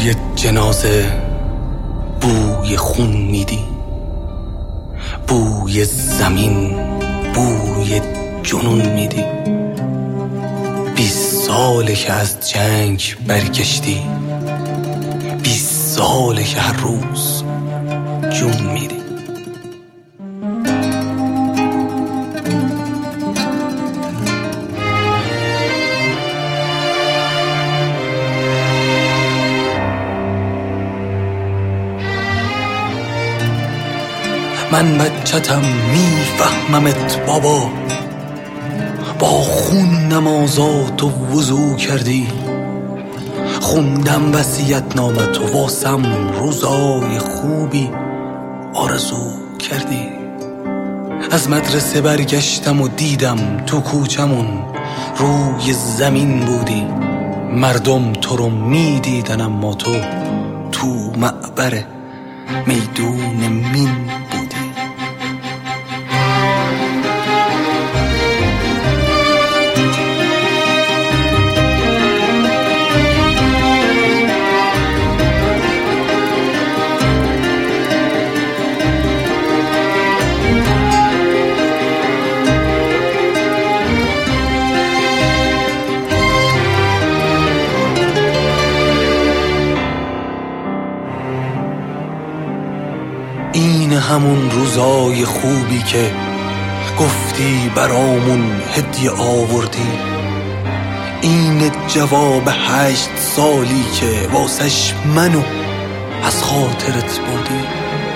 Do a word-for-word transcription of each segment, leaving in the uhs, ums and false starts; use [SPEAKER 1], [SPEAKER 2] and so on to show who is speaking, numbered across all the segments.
[SPEAKER 1] بوی جنازه، بوی خون میدی، بوی زمین، بوی جنون میدی. بیست ساله که از جنگ برگشتی، بیست ساله که هر روز جون میدی. من بچتم میفهممت بابا، با خون نمازات و وضو کردی، خوندم وصیت نامت و واسم روزای خوبی آرزو کردی. از مدرسه برگشتم و دیدم تو کوچمون روی زمین بودی، مردم تو رو میدیدن اما تو تو معبر میدون مین بودی. این همون روزای خوبی که گفتی برامون هدیه آوردی، این جواب هشت سالی که واسش منو از خاطرت بردی.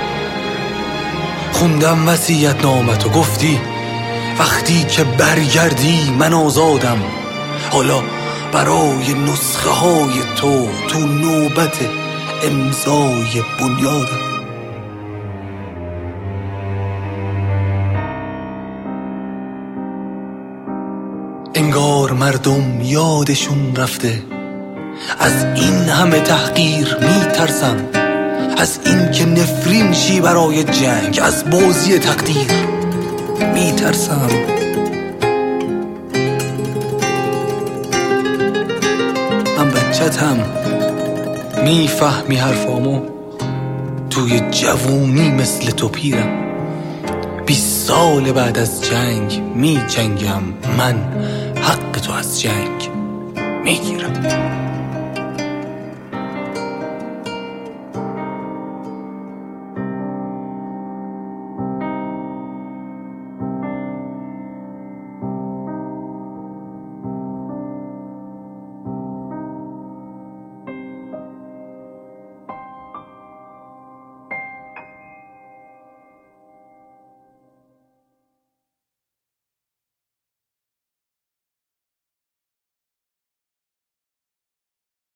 [SPEAKER 1] خوندم وصیت نامت و گفتی وقتی که برگردی من آزادم، حالا برای نسخه های تو تو نوبت امضای بنیادم. انگار مردم یادشون رفته، از این همه تحقیر میترسم، از این که نفرین شی برای جنگ، از بازی تقدیر میترسم. من بچتم میفهمی حرفامو، توی جوونی مثل تو پیرم، بیست سال بعد از جنگ می جنگم، من حق تو از جنگ میگیرم.